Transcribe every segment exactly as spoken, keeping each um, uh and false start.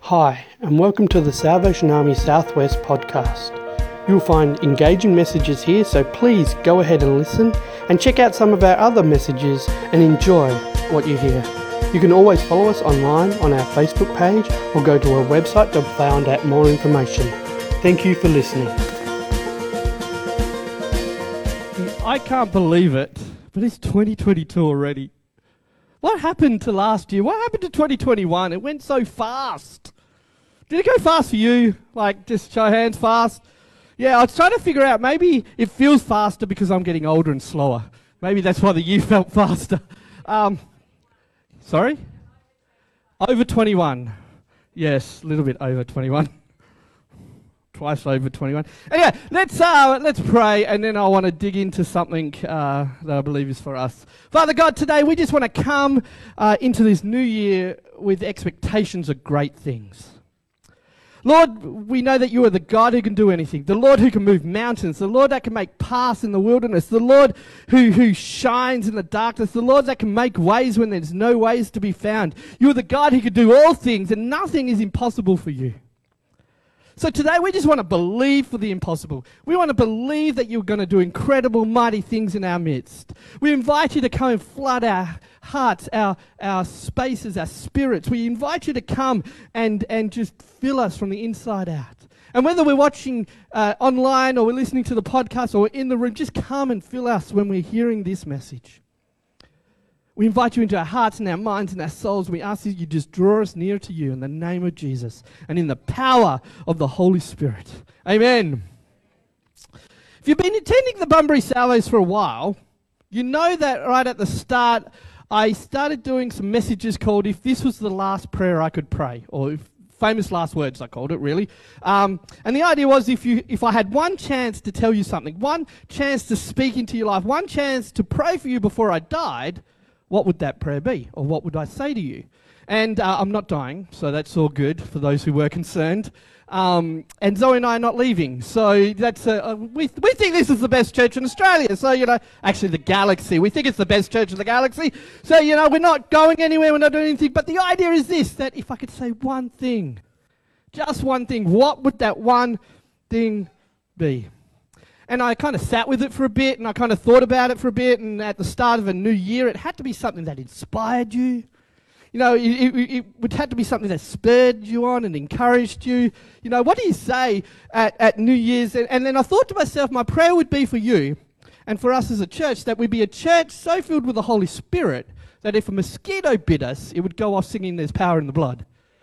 Hi, and welcome to the Salvation Army Southwest podcast. You'll find engaging messages here, so please go ahead and listen and check out some of our other messages and enjoy what you hear. You can always follow us online on our Facebook page or go to our website to find out more information. Thank you for listening. I can't believe it, but it's twenty twenty-two already. What happened to last year? What happened to twenty twenty-one? It went so fast. Did it go fast for you? Like, just show hands fast? Yeah, I was trying to figure out, maybe it feels faster because I'm getting older and slower. Maybe that's why the year felt faster. Um, sorry? Over twenty-one. Yes, a little bit over twenty-one. Twice over twenty-one. Anyway, let's uh, let's pray, and then I want to dig into something uh, that I believe is for us. Father God, today we just want to come uh, into this new year with expectations of great things. Lord, we know that you are the God who can do anything, the Lord who can move mountains, the Lord that can make paths in the wilderness, the Lord who, who shines in the darkness, the Lord that can make ways when there's no ways to be found. You are the God who can do all things, and nothing is impossible for you. So today we just want to believe for the impossible. We want to believe that you're going to do incredible, mighty things in our midst. We invite you to come and flood our hearts, our, our spaces, our spirits. We invite you to come and, and just fill us from the inside out. And whether we're watching uh, online or we're listening to the podcast or in the room, just come and fill us when we're hearing this message. We invite you into our hearts and our minds and our souls. We ask that you just draw us near to you in the name of Jesus and in the power of the Holy Spirit. Amen. If you've been attending the Bunbury Salvos for a while, you know that right at the start, I started doing some messages called If This Was the Last Prayer I Could Pray, or if famous last words, I called it, really. Um, and the idea was if you, if I had one chance to tell you something, one chance to speak into your life, one chance to pray for you before I died, what would that prayer be? Or what would I say to you? And uh, I'm not dying, so that's all good for those who were concerned. Um, and Zoe and I are not leaving. So that's uh, uh, we, we think this is the best church in Australia. So, you know, actually the galaxy. We think it's the best church in the galaxy. So, you know, we're not going anywhere. We're not doing anything. But the idea is this, that if I could say one thing, just one thing, what would that one thing be? And I kind of sat with it for a bit, and I kind of thought about it for a bit, and at the start of a new year, it had to be something that inspired you. You know, it, it, it would have to be something that spurred you on and encouraged you. You know, what do you say at, at New Year's? And, and then I thought to myself, my prayer would be for you and for us as a church, that we'd be a church so filled with the Holy Spirit that if a mosquito bit us, it would go off singing There's Power in the Blood.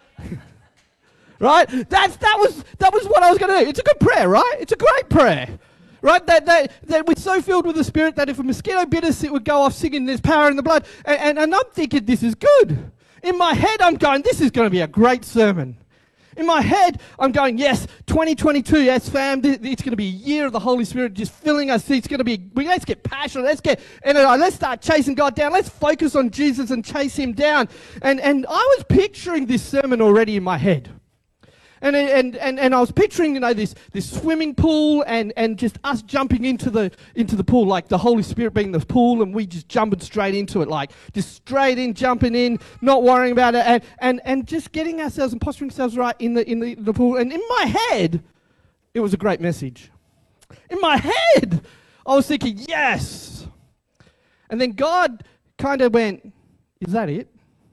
Right? That's, that, was, that was what I was going to do. It's a good prayer, right? It's a great prayer. Right, that, that that we're so filled with the Spirit that if a mosquito bit us, it would go off singing There's Power in the Blood. And, and, and I'm thinking this is good. In my head, I'm going, this is going to be a great sermon. In my head, I'm going, yes, twenty twenty-two, yes, fam, th- it's going to be a year of the Holy Spirit just filling us. It's going to be, we, let's get passionate, let's get, and uh, let's start chasing God down. Let's focus on Jesus and chase Him down. And, and I was picturing this sermon already in my head. And, and and and I was picturing, you know, this this swimming pool and, and just us jumping into the into the pool, like the Holy Spirit being the pool, and we just jumping straight into it, like just straight in, jumping in, not worrying about it, and and, and just getting ourselves and posturing ourselves right in the in the, the pool. And in my head, it was a great message. In my head, I was thinking, yes. And then God kind of went, is that it?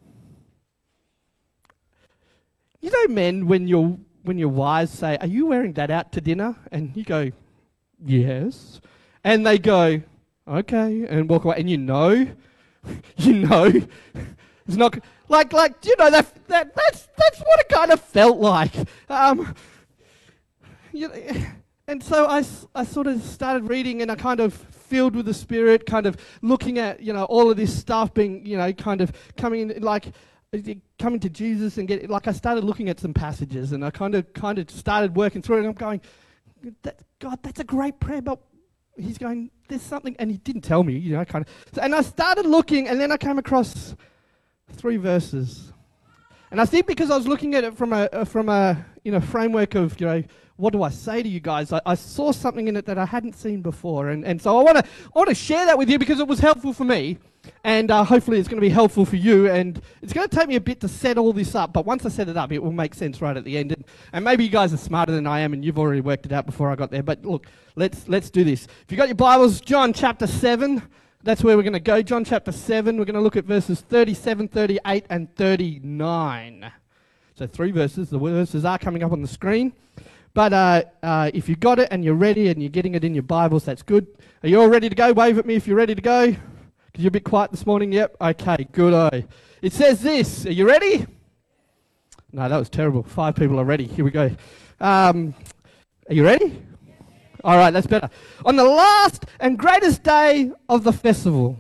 You know, men, when your when your wives say, are you wearing that out to dinner? And you go, yes. And they go, okay, and walk away. And you know, you know, it's not, like, like you know, that that that's that's what it kind of felt like. Um, you know, and so I, I sort of started reading, and I kind of filled with the Spirit, kind of looking at, you know, all of this stuff being, you know, kind of coming in, like, coming to Jesus and get, like I started looking at some passages, and I kind of kind of started working through it, and I'm going, that, God, that's a great prayer, but He's going, there's something, and He didn't tell me, you know, kind of. So, and I started looking, and then I came across three verses. And I think because I was looking at it from a, a from a in a framework of, you know, what do I say to you guys? I, I saw something in it that I hadn't seen before, and, and so I want to I want to share that with you because it was helpful for me, and uh, hopefully it's going to be helpful for you. And it's going to take me a bit to set all this up, but once I set it up, it will make sense right at the end. And, and maybe you guys are smarter than I am, and you've already worked it out before I got there. But look, let's let's do this. If you got your Bibles, John chapter seven. That's where we're going to go. John chapter seven. We're going to look at verses thirty-seven, thirty-eight, and thirty-nine. So three verses. The verses are coming up on the screen. But uh, uh, if you got it and you're ready and you're getting it in your Bibles, that's good. Are you all ready to go? Wave at me if you're ready to go. Because you're a bit quiet this morning. Yep. Okay, good. It says this. Are you ready? No, that was terrible. Five people are ready. Here we go. Um, are you ready? All right, that's better. On the last and greatest day of the festival.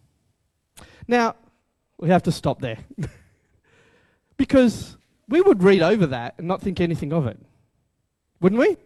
Now, we have to stop there. Because we would read over that and not think anything of it. Wouldn't we?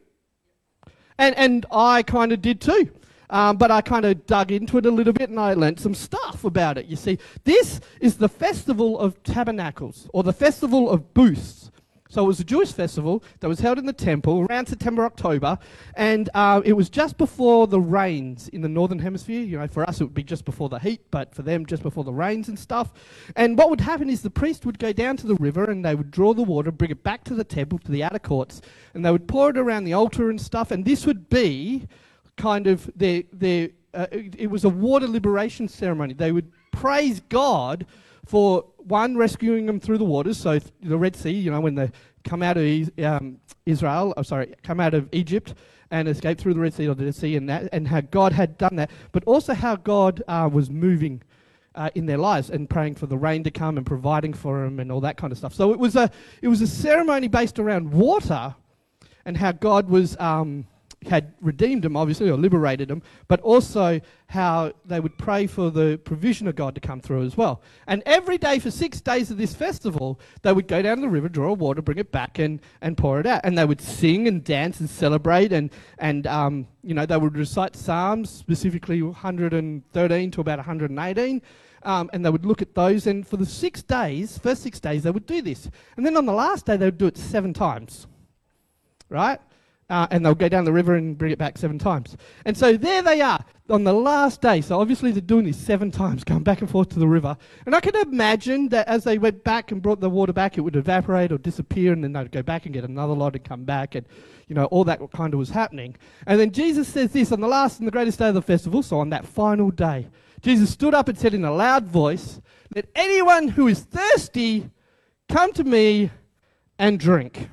And and I kind of did too. Um, but I kind of dug into it a little bit and I learnt some stuff about it. You see, this is the Festival of Tabernacles, or the Festival of Booths. So it was a Jewish festival that was held in the temple around September, October, and uh, it was just before the rains in the northern hemisphere. You know, for us it would be just before the heat, but for them just before the rains and stuff. And what would happen is the priest would go down to the river and they would draw the water, bring it back to the temple, to the outer courts, and they would pour it around the altar and stuff. And this would be kind of their, their uh, it, it was a water liberation ceremony. They would praise God for, one, rescuing them through the waters, so th- the Red Sea, you know, when they come out of e- um, Israel, oh, sorry, come out of Egypt and escape through the Red Sea or the Red Sea, and that, and how God had done that, but also how God uh, was moving uh, in their lives and praying for the rain to come and providing for them and all that kind of stuff. So it was a it was a ceremony based around water and how God was um, had redeemed them, obviously, or liberated them, but also how they would pray for the provision of God to come through as well. And every day for six days of this festival, they would go down to the river, draw water, bring it back, and, and pour it out. And they would sing and dance and celebrate, and, and um, you know, they would recite Psalms, specifically one hundred thirteen to about one hundred eighteen, um, and they would look at those. And for the six days, first six days, they would do this. And then on the last day, they would do it seven times, right? Uh, and they'll go down the river and bring it back seven times. And so there they are on the last day. So obviously they're doing this seven times, going back and forth to the river. And I can imagine that as they went back and brought the water back, it would evaporate or disappear, and then they'd go back and get another lot and come back, and, you know, all that kind of was happening. And then Jesus says this on the last and the greatest day of the festival, so on that final day, Jesus stood up and said in a loud voice, "Let anyone who is thirsty come to me and drink."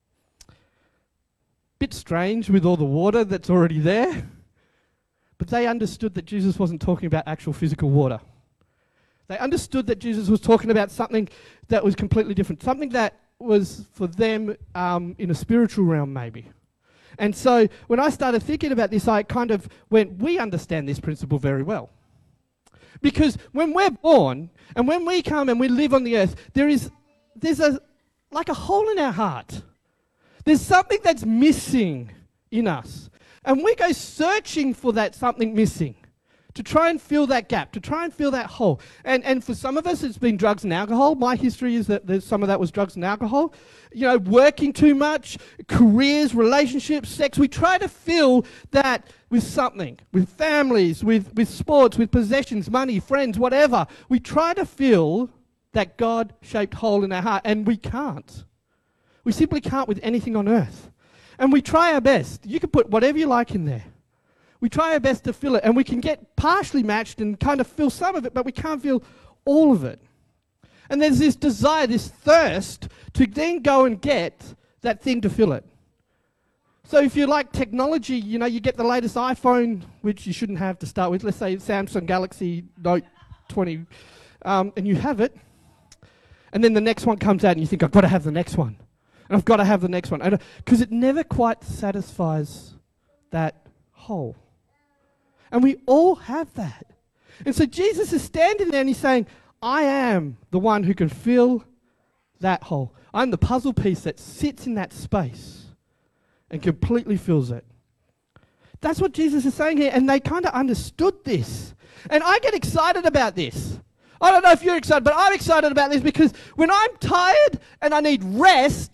Bit strange with all the water that's already there, but they understood that Jesus wasn't talking about actual physical water. They understood that Jesus was talking about something that was completely different, something that was for them um, in a spiritual realm maybe. And so when I started thinking about this, I kind of went, we understand this principle very well. Because when we're born and when we come and we live on the earth, there is there's a like a hole in our heart. There's something that's missing in us. And we go searching for that something missing to try and fill that gap, to try and fill that hole. And and for some of us, it's been drugs and alcohol. My history is that there's some of that was drugs and alcohol. You know, working too much, careers, relationships, sex. We try to fill that with something, with families, with, with sports, with possessions, money, friends, whatever. We try to fill that God-shaped hole in our heart, and we can't. We simply can't with anything on earth. And we try our best. You can put whatever you like in there. We try our best to fill it, and we can get partially matched and kind of fill some of it, but we can't fill all of it. And there's this desire, this thirst to then go and get that thing to fill it. So if you like technology, you know, you get the latest iPhone, which you shouldn't have to start with. Let's say Samsung Galaxy Note twenty, um, and you have it. And then the next one comes out, and you think, I've got to have the next one. And I've got to have the next one. Because it never quite satisfies that hole. And we all have that. And so Jesus is standing there and he's saying, I am the one who can fill that hole. I'm the puzzle piece that sits in that space and completely fills it. That's what Jesus is saying here. And they kind of understood this. And I get excited about this. I don't know if you're excited, but I'm excited about this because when I'm tired and I need rest,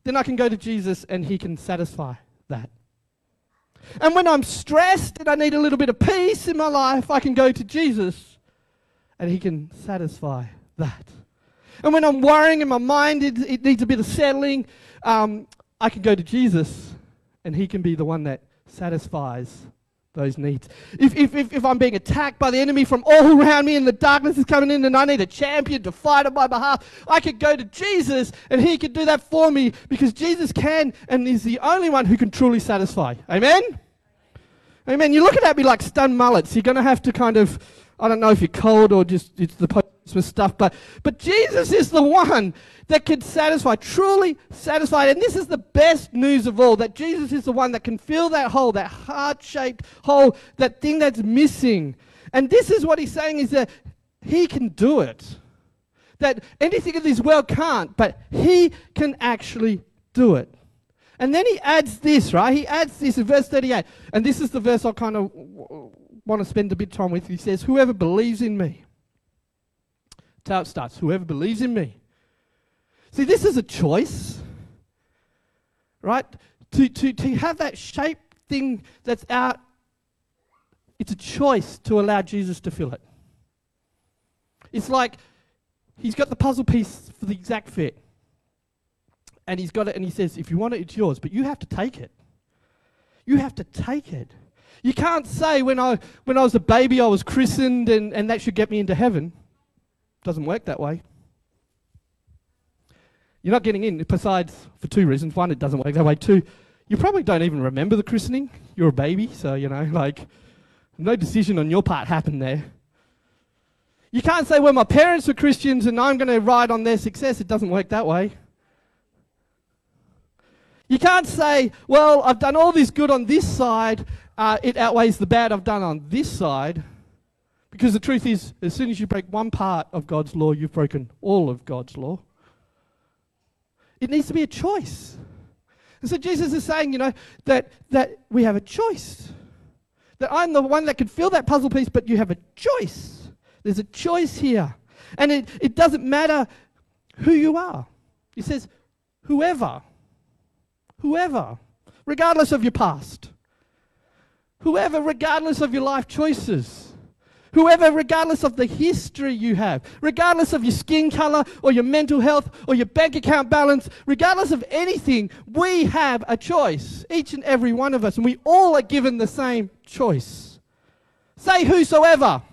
then I can go to Jesus and he can satisfy that. And when I'm stressed and I need a little bit of peace in my life, I can go to Jesus and he can satisfy that. And when I'm worrying and my mind, it, it needs a bit of settling, um, I can go to Jesus and he can be the one that satisfies those needs. If, if, if, if I'm being attacked by the enemy from all around me and the darkness is coming in and I need a champion to fight on my behalf, I could go to Jesus and he could do that for me, because Jesus can and is the only one who can truly satisfy. Amen? Amen. You're looking at me like stunned mullets. You're going to have to kind of, I don't know if you're cold or just it's the post-Christmas stuff, but, but Jesus is the one that can satisfy, truly satisfy. And this is the best news of all, that Jesus is the one that can fill that hole, that heart-shaped hole, that thing that's missing. And this is what he's saying, is that he can do it. That anything in this world can't, but he can actually do it. And then he adds this, right? He adds this in verse thirty-eight. And this is the verse I kind of w- want to spend a bit of time with. He says, whoever believes in me. That's how it starts. Whoever believes in me. See, this is a choice, right? To, to, to have that shaped thing that's out, it's a choice to allow Jesus to fill it. It's like he's got the puzzle piece for the exact fit. And he's got it and he says, if you want it, it's yours. But you have to take it. You have to take it. You can't say when I when I was a baby I was christened and, and that should get me into heaven. Doesn't work that way. You're not getting in, besides for two reasons. One, it doesn't work that way. Two, you probably don't even remember the christening. You're a baby, so, you know, like, no decision on your part happened there. You can't say, well, my parents were Christians and I'm going to ride on their success. It doesn't work that way. You can't say, well, I've done all this good on this side, uh, it outweighs the bad I've done on this side. Because the truth is, as soon as you break one part of God's law, you've broken all of God's law. It needs to be a choice. And so Jesus is saying, you know, that, that we have a choice. That I'm the one that can fill that puzzle piece, but you have a choice. There's a choice here. And it, it doesn't matter who you are. He says, whoever. Whoever, regardless of your past. Whoever, regardless of your life choices. Whoever, regardless of the history you have. Regardless of your skin color or your mental health or your bank account balance. Regardless of anything, we have a choice. Each and every one of us. And we all are given the same choice. Say whosoever.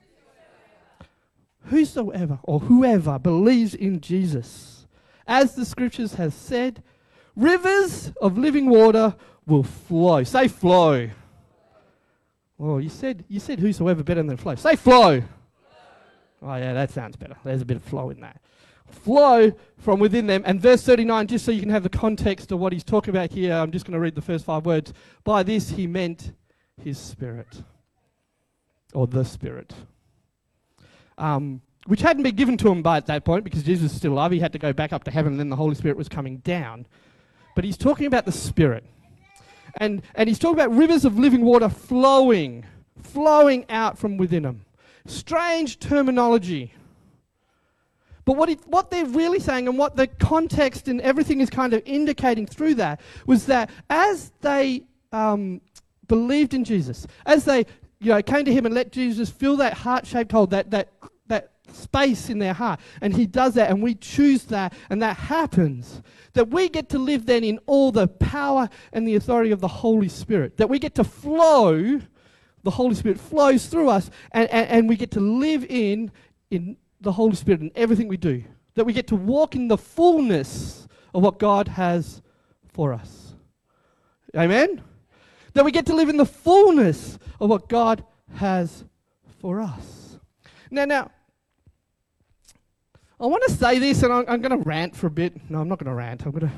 Whosoever or whoever believes in Jesus. As the scriptures have said, rivers of living water will flow. Say flow. Oh, you said you said whosoever better than flow. Say flow. Flow. Oh yeah, that sounds better. There's a bit of flow in that. Flow from within them. And verse thirty-nine, just so you can have the context of what he's talking about here, I'm just going to read the first five words. By this he meant his Spirit. Or the Spirit. Um, which hadn't been given to him by at that point, because Jesus is still alive. He had to go back up to heaven, and then the Holy Spirit was coming down. But he's talking about the Spirit. And, and he's talking about rivers of living water flowing, flowing out from within him. Strange terminology. But what, it, what they're really saying, and what the context and everything is kind of indicating through that, was that as they um, believed in Jesus, as they you know, came to him and let Jesus fill that heart-shaped hole, that, that, that space in their heart, and he does that, and we choose that, and that happens, that we get to live then in all the power and the authority of the Holy Spirit, that we get to flow, the Holy Spirit flows through us, and, and, and we get to live in, in the Holy Spirit in everything we do, that we get to walk in the fullness of what God has for us. Amen? That we get to live in the fullness of what God has for us. Now, now, I want to say this, and I'm, I'm going to rant for a bit. No, I'm not going to rant. I'm going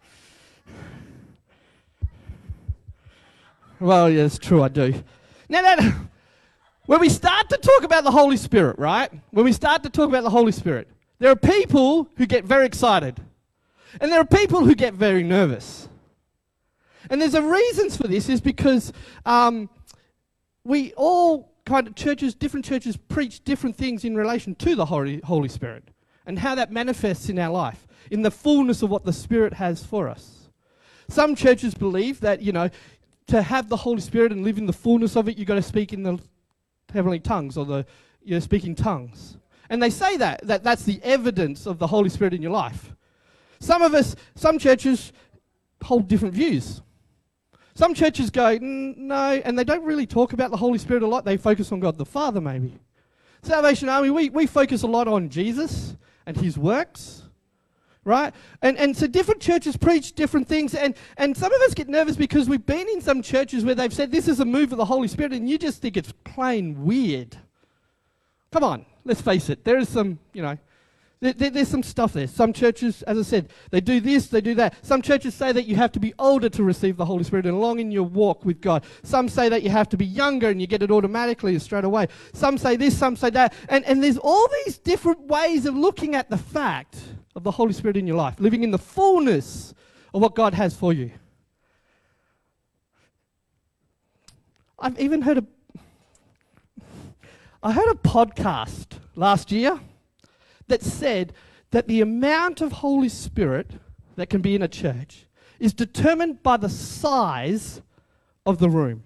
to... Well, yeah, it's true, I do. Now, now, when we start to talk about the Holy Spirit, right? When we start to talk about the Holy Spirit, there are people who get very excited. And there are people who get very nervous. And there's a reasons for this, is because um, we all kind of churches, different churches preach different things in relation to the Holy, Holy Spirit. and how that manifests in our life, in the fullness of what the Spirit has for us. Some churches believe that, you know, to have the Holy Spirit and live in the fullness of it, you've got to speak in the heavenly tongues, or the, you know, speaking tongues. And they say that, that that's the evidence of the Holy Spirit in your life. Some of us, some churches hold different views. Some churches go, mm, no, and they don't really talk about the Holy Spirit a lot. They focus on God the Father, maybe. Salvation Army, we, we focus a lot on Jesus and his works, right? And and so different churches preach different things, and, and some of us get nervous because we've been in some churches where they've said this is a move of the Holy Spirit, and you just think it's plain weird. Come on, let's face it. There is some, you know, there, there, there's some stuff there. Some churches, as I said, they do this, they do that. Some churches say that you have to be older to receive the Holy Spirit and along in your walk with God. Some say that you have to be younger and you get it automatically straight away. Some say this, some say that. And, and there's all these different ways of looking at the fact of the Holy Spirit in your life, living in the fullness of what God has for you. I've even heard a I heard a podcast last year that said that the amount of Holy Spirit that can be in a church is determined by the size of the room.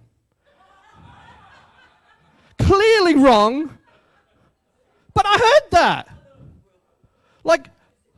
Clearly wrong, but I heard that. Like,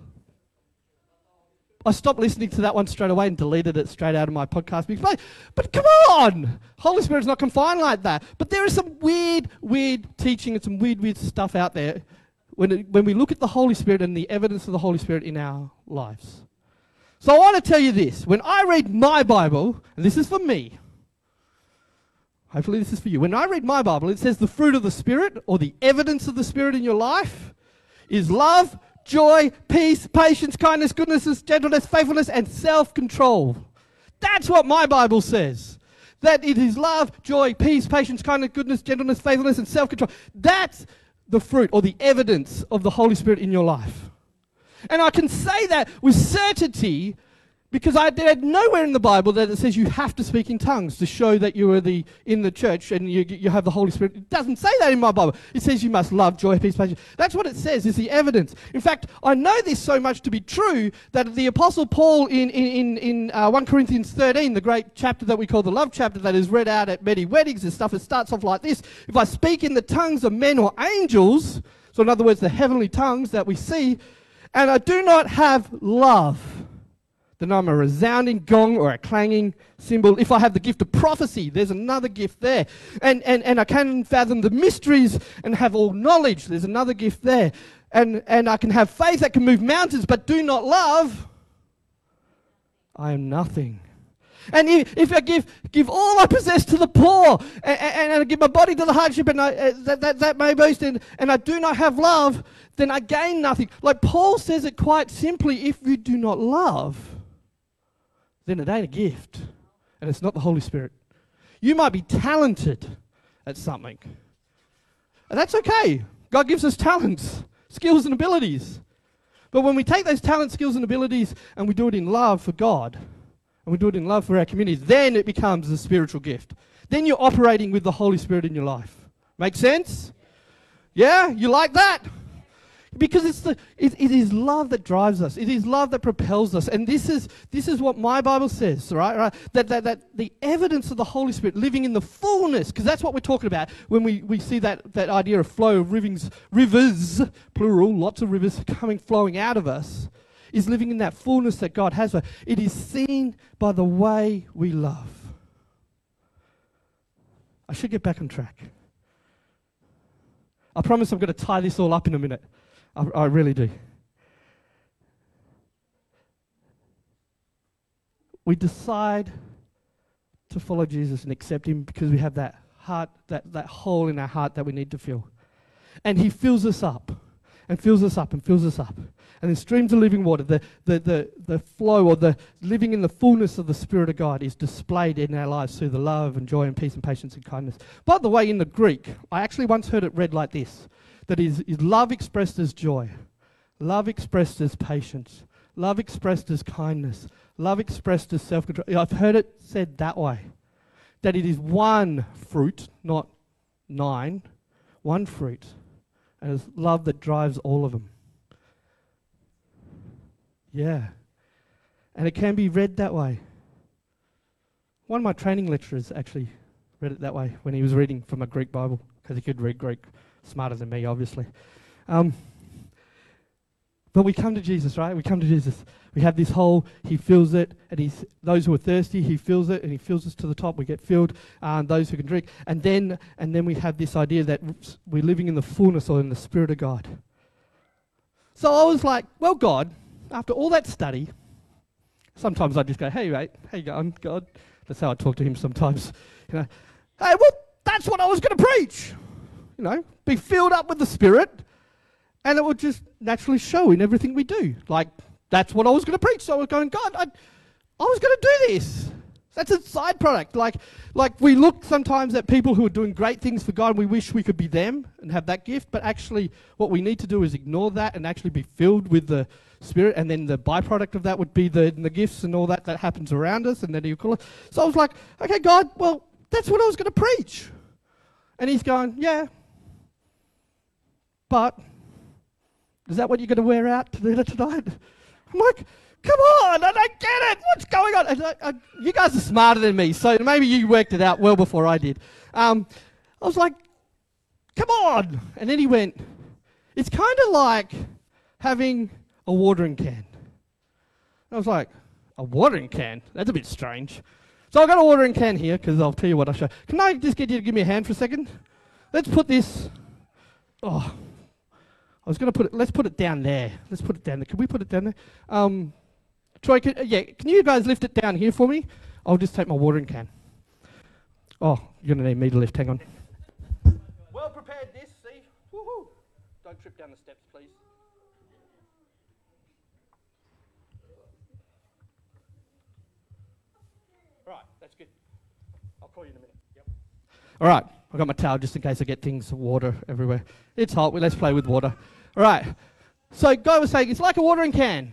I stopped listening to that one straight away and deleted it straight out of my podcast. Because, but come on! Holy Spirit's not confined like that. But there is some weird, weird teaching and some weird, weird stuff out there when, it, when we look at the Holy Spirit and the evidence of the Holy Spirit in our lives. So I want to tell you this. When I read my Bible, and this is for me, hopefully this is for you. When I read my Bible, it says the fruit of the Spirit, or the evidence of the Spirit in your life, is love, joy, peace, patience, kindness, goodness, gentleness, faithfulness, and self-control. That's what my Bible says. That it is love, joy, peace, patience, kindness, goodness, gentleness, faithfulness, and self-control. That's the fruit or the evidence of the Holy Spirit in your life. And I can say that with certainty because I read nowhere in the Bible that it says you have to speak in tongues to show that you are the in the church and you you have the Holy Spirit. It doesn't say that in my Bible. It says you must love, joy, peace, patience. That's what it says, is the evidence. In fact, I know this so much to be true that the Apostle Paul in, in, in, in uh, First Corinthians thirteen, the great chapter that we call the love chapter that is read out at many weddings and stuff, it starts off like this. If I speak in the tongues of men or angels, so in other words, the heavenly tongues that we see, and I do not have love, then I'm a resounding gong or a clanging cymbal. If I have the gift of prophecy, there's another gift there. And, and, and I can fathom the mysteries and have all knowledge, there's another gift there. And, and I can have faith that can move mountains, but do not love, I am nothing. And if, if I give give all I possess to the poor, and, and, and I give my body to the hardship, and I, uh, that, that, that may boast, and, and I do not have love, then I gain nothing. Like Paul says it quite simply, if you do not love, then it ain't a gift, and it's not the Holy Spirit. You might be talented at something, and that's okay. God gives us talents, skills, and abilities. But when we take those talents, skills, and abilities, and we do it in love for God, and we do it in love for our communities, then it becomes a spiritual gift. Then you're operating with the Holy Spirit in your life. Make sense? Yeah? You like that? Because it's the it, it is love that drives us. It is love that propels us. And this is this is what my Bible says, right? right? That, that that the evidence of the Holy Spirit living in the fullness, because that's what we're talking about when we, we see that, that idea of flow of rivers, rivers, plural, lots of rivers coming, flowing out of us, is living in that fullness that God has for us. It is seen by the way we love. I should get back on track. I promise I'm going to tie this all up in a minute. I, I really do. We decide to follow Jesus and accept him because we have that heart, that, that hole in our heart that we need to fill. And he fills us up and fills us up and fills us up. And then streams of living water, the, the, the, the flow or the living in the fullness of the Spirit of God is displayed in our lives through the love and joy and peace and patience and kindness. By the way, in the Greek, I actually once heard it read like this. That is, is love expressed as joy, love expressed as patience, love expressed as kindness, love expressed as self-control. I've heard it said that way, that it is one fruit, not nine, one fruit, and it's love that drives all of them. Yeah. And it can be read that way. One of my training lecturers actually read it that way when he was reading from a Greek Bible, because he could read Greek smarter than me, obviously. Um, but we come to Jesus, right? We come to Jesus. We have this whole, he fills it, and he's those who are thirsty, he fills it, and he fills us to the top. We get filled, um, those who can drink. And then, and then we have this idea that we're living in the fullness or in the Spirit of God. So I was like, well, God, after all that study, sometimes I just go, hey, mate, how you going, God? That's how I talk to him sometimes. You know, hey, well, that's what I was going to preach. You know, be filled up with the Spirit, and it would just naturally show in everything we do. Like, that's what I was going to preach. So I was going, God, I, I was going to do this. That's a side product. Like, like we look sometimes at people who are doing great things for God, and we wish we could be them and have that gift. But actually, what we need to do is ignore that and actually be filled with the Spirit. And then the byproduct of that would be the, the gifts and all that that happens around us. And then you call it. So I was like, okay, God, well, that's what I was going to preach. And he's going, yeah. But is that what you're going to wear out to dinner tonight? I'm like, come on, I don't get it. What's going on? I, I, you guys are smarter than me, so maybe you worked it out well before I did. Um, I was like, come on. And then he went, it's kind of like having a watering can. And I was like, a watering can? That's a bit strange. So I've got a watering can here, because I'll tell you what I show. Can I just get you to give me a hand for a second? Let's put this, oh, I was going to put it, let's put it down there. Let's put it down there. Can we put it down there? Um, Troy, can, uh, yeah, can you guys lift it down here for me? I'll just take my watering can. Oh, you're going to need me to lift, hang on. Well prepared this, see? Woohoo! Don't trip down the steps, please. Right, that's good. I'll call you in a minute. Yep. All right, I've got my towel just in case I get things, water everywhere. It's hot, well, let's play with water. All right, so God was saying, it's like a watering can.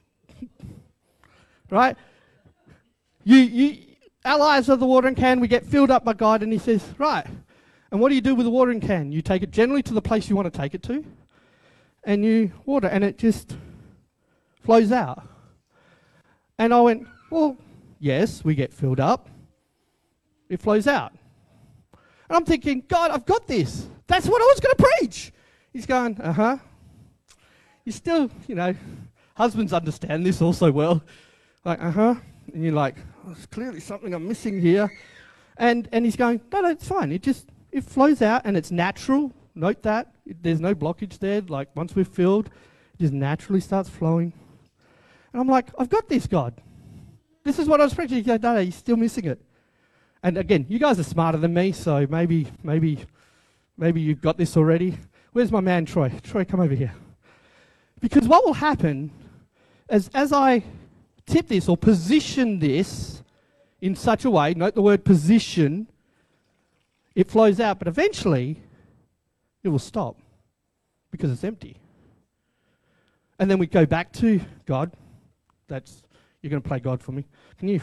Right? You, you, our lives are the watering can, we get filled up by God, and he says, right, and what do you do with the watering can? You take it generally to the place you want to take it to, and you water, and it just flows out. And I went, well, yes, we get filled up. It flows out. And I'm thinking, God, I've got this. That's what I was going to preach. He's going, uh-huh. You still, you know, husbands understand this also well. Like, uh-huh. And you're like, oh, there's clearly something I'm missing here. And and he's going, no, no, it's fine. It just, it flows out and it's natural. Note that. It, there's no blockage there. Like, once we're filled, it just naturally starts flowing. And I'm like, I've got this, God. This is what I was preaching. He goes, no, no, you're still missing it. And again, you guys are smarter than me, so maybe, maybe, maybe you've got this already. Where's my man, Troy? Troy, come over here. Because what will happen is as I tip this or position this in such a way, note the word position, it flows out, but eventually it will stop because it's empty. And then we go back to God. That's, you're going to play God for me. Can you?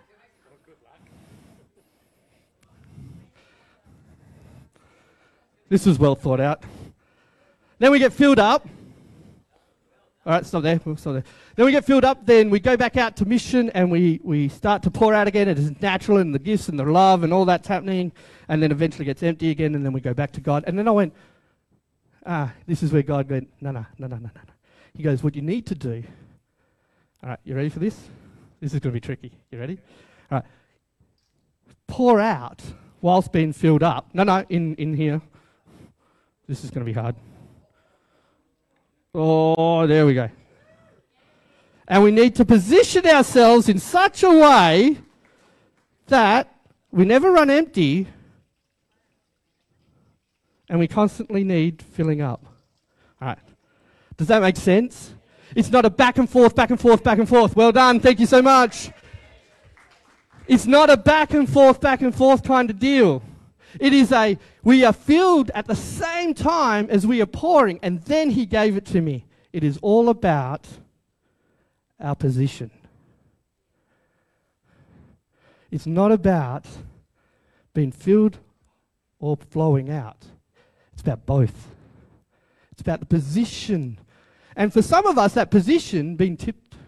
This was well thought out. Then we get filled up. All right, stop there. We'll stop there. Then we get filled up. Then we go back out to mission, and we, we start to pour out again. It is natural, and the gifts and the love and all that's happening. And then eventually gets empty again, and then we go back to God. And then I went, ah, this is where God went, no, no, no, no, no, no. He goes, what you need to do. All right, you ready for this? This is going to be tricky. You ready? All right. Pour out whilst being filled up. No, no, in, in here. This is going to be hard. Oh, there we go. And we need to position ourselves in such a way that we never run empty and we constantly need filling up. All right. Does that make sense? It's not a back and forth, back and forth, back and forth. Well done. Thank you so much. It's not a back and forth, back and forth kind of deal. It is a, we are filled at the same time as we are pouring, and then he gave it to me. It is all about our position. It's not about being filled or flowing out. It's about both. It's about the position. And for some of us, that position being tipped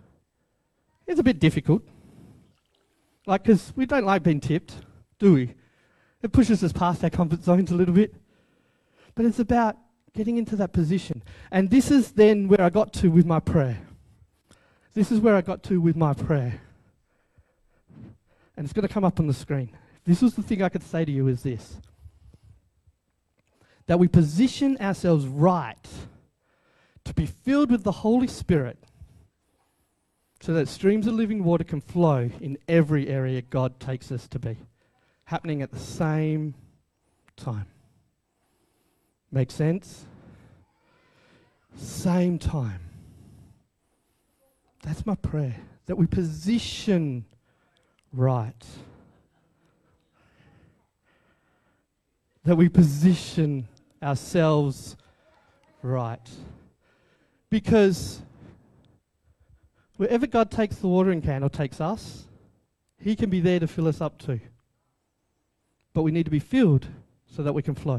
It's a bit difficult. Like, because we don't like being tipped, do we? It pushes us past our comfort zones a little bit. But it's about getting into that position. And this is then where I got to with my prayer. This is where I got to with my prayer. And it's going to come up on the screen. This was the thing I could say to you is this. That we position ourselves right to be filled with the Holy Spirit so that streams of living water can flow in every area God takes us to be, happening at the same time. Make sense? Same time. That's my prayer, that we position right. That we position ourselves right. Because wherever God takes the watering can or takes us, He can be there to fill us up too. But we need to be filled so that we can flow.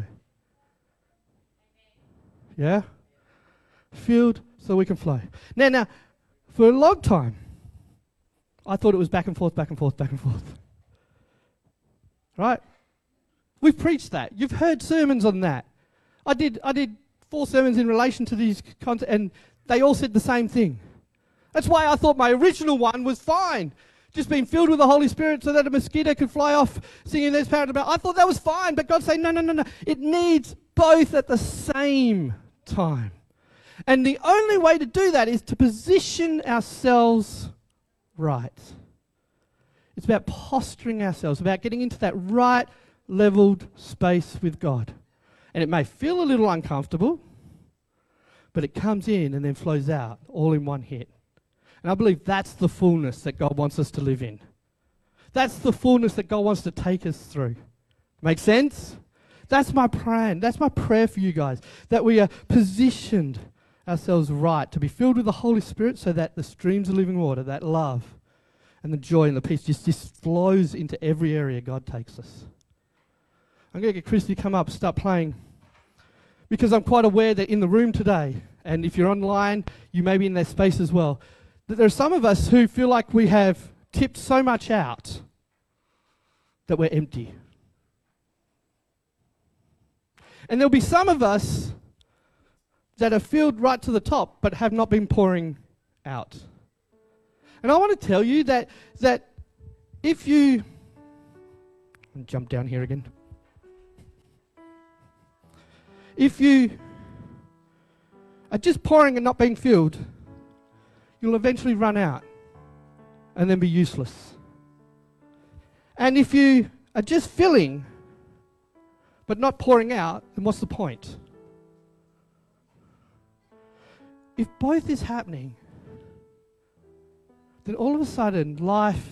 Yeah? Filled so we can flow. Now, now, for a long time, I thought it was back and forth, back and forth, back and forth. Right? We've preached that. You've heard sermons on that. I did I did four sermons in relation to these content, and they all said the same thing. That's why I thought my original one was fine. Just being filled with the Holy Spirit so that a mosquito could fly off singing There's Power in the Blood. I thought that was fine, but God said, no, no, no, no. It needs both at the same time. And the only way to do that is to position ourselves right. It's about posturing ourselves, about getting into that right leveled space with God. And it may feel a little uncomfortable, but it comes in and then flows out all in one hit. And I believe that's the fullness that God wants us to live in. That's the fullness that God wants to take us through. Make sense? That's my plan. That's my prayer for you guys, that we are positioned ourselves right to be filled with the Holy Spirit so that the streams of living water, that love and the joy and the peace just, just flows into every area God takes us. I'm going to get Christy to come up, start playing, because I'm quite aware that in the room today, and if you're online, you may be in that space as well, that there are some of us who feel like we have tipped so much out that we're empty. And there'll be some of us that are filled right to the top but have not been pouring out. And I want to tell you that that if you... I'll jump down here again. If you are just pouring and not being filled, you'll eventually run out and then be useless. And if you are just filling but not pouring out, then what's the point? If both is happening, then all of a sudden life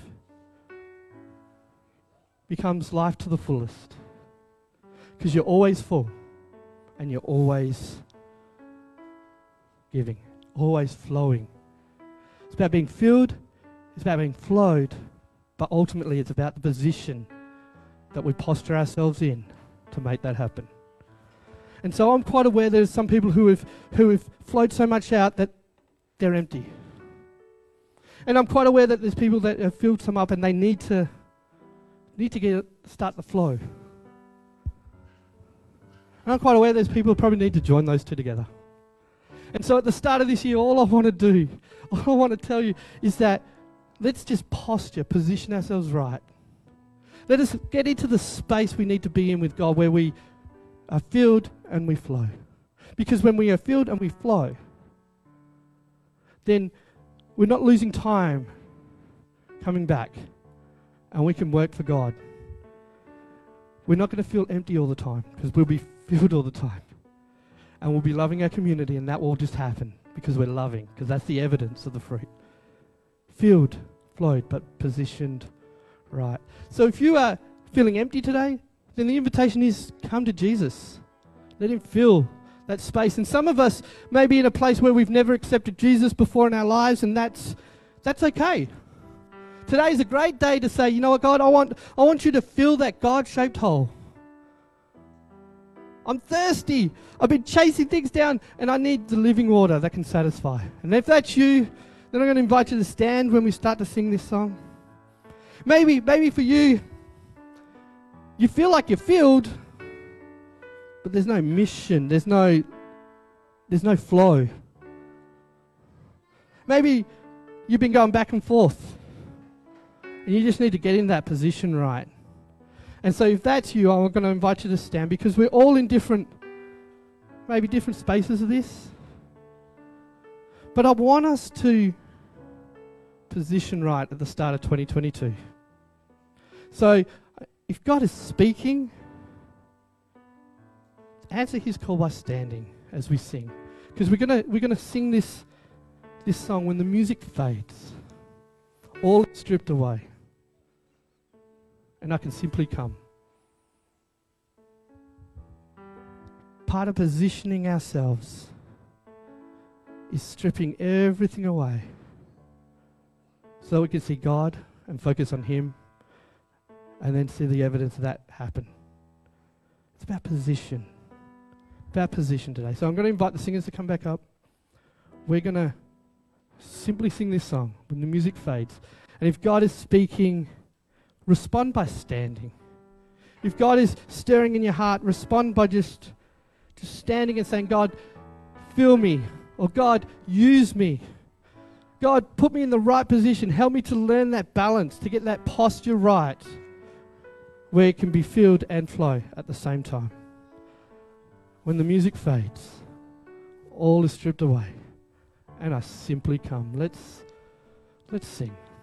becomes life to the fullest. Because you're always full and you're always giving, always flowing. It's about being filled, it's about being flowed, but ultimately it's about the position that we posture ourselves in to make that happen. And so I'm quite aware there's some people who have who have flowed so much out that they're empty. And I'm quite aware that there's people that have filled some up and they need to need to get start the flow. And I'm quite aware there's people who probably need to join those two together. And so at the start of this year, all I want to do, all I want to tell you is that let's just posture, position ourselves right. Let us get into the space we need to be in with God where we are filled and we flow. Because when we are filled and we flow, then we're not losing time coming back and we can work for God. We're not going to feel empty all the time because we'll be filled all the time. And we'll be loving our community and that will just happen because we're loving, because that's the evidence of the fruit. Filled, flowed, but positioned right. So if you are feeling empty today, then the invitation is come to Jesus. Let him fill that space. And some of us may be in a place where we've never accepted Jesus before in our lives, and that's that's okay. Today is a great day to say, you know what, God, I want I want you to fill that God-shaped hole. I'm thirsty. I've been chasing things down, and I need the living water that can satisfy. And if that's you, Then I'm going to invite you to stand when we start to sing this song. Maybe, maybe for you, you feel like you're filled, but there's no mission, there's no, there's no flow. Maybe you've been going back and forth, and you just need to get in that position right. And so if that's you, I'm going to invite you to stand, because we're all in different, maybe different spaces of this. But I want us to position right at the start of twenty twenty-two. So if God is speaking, answer his call by standing as we sing. Because we're gonna we're gonna sing this this song when the music fades. All is stripped away. And I can simply come. Part of positioning ourselves is stripping everything away so we can see God and focus on him and then see the evidence of that happen. It's about position. About position today. So I'm going to invite the singers to come back up. We're going to simply sing this song when the music fades. And if God is speaking, respond by standing. If God is stirring in your heart, respond by just, just standing and saying, God, fill me. Or God, use me. God, put me in the right position. Help me to learn that balance, to get that posture right, where it can be filled and flow at the same time. When the music fades, all is stripped away, and I simply come. Let's let's sing.